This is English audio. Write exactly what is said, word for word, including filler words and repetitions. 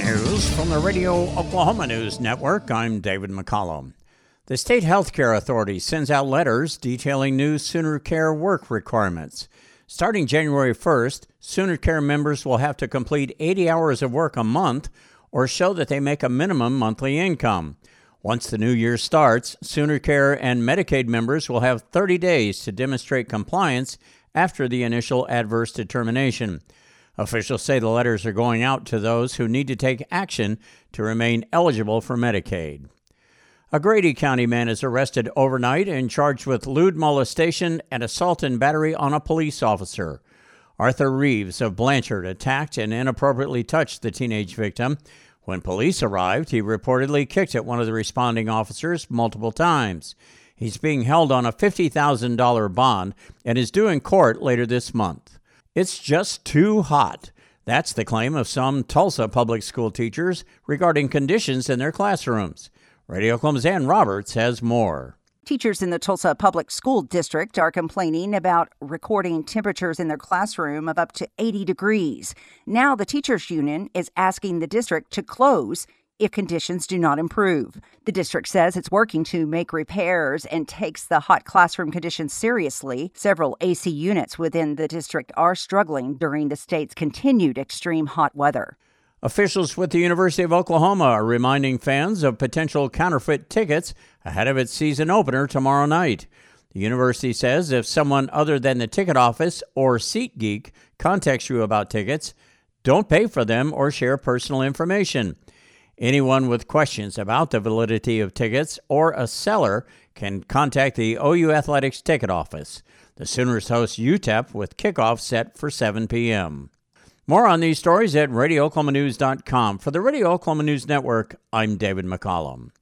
News from the Radio Oklahoma News Network. I'm David McCollum. The State Health Care Authority sends out letters detailing new Sooner Care work requirements. Starting January first, Sooner Care members will have to complete eighty hours of work a month or show that they make a minimum monthly income. Once the new year starts, Sooner Care and Medicaid members will have thirty days to demonstrate compliance after the initial adverse determination. Officials say the letters are going out to those who need to take action to remain eligible for Medicaid. A Grady County man is arrested overnight and charged with lewd molestation and assault and battery on a police officer. Arthur Reeves of Blanchard attacked and inappropriately touched the teenage victim. When police arrived, he reportedly kicked at one of the responding officers multiple times. He's being held on a fifty thousand dollars bond and is due in court later this month. It's just too hot. That's the claim of some Tulsa public school teachers regarding conditions in their classrooms. Radio Oklahoma's Ann Roberts has more. Teachers in the Tulsa Public School District are complaining about recording temperatures in their classroom of up to eighty degrees. Now the teachers union is asking the district to close if conditions do not improve. The district says it's working to make repairs and takes the hot classroom conditions seriously. Several A C units within the district are struggling during the state's continued extreme hot weather. Officials with the University of Oklahoma are reminding fans of potential counterfeit tickets ahead of its season opener tomorrow night. The university says if someone other than the ticket office or SeatGeek contacts you about tickets, don't pay for them or share personal information. Anyone with questions about the validity of tickets or a seller can contact the O U Athletics ticket office. The Sooners host U T E P with kickoff set for seven p.m. More on these stories at radio oklahoma news dot com. For the Radio Oklahoma News Network, I'm David McCollum.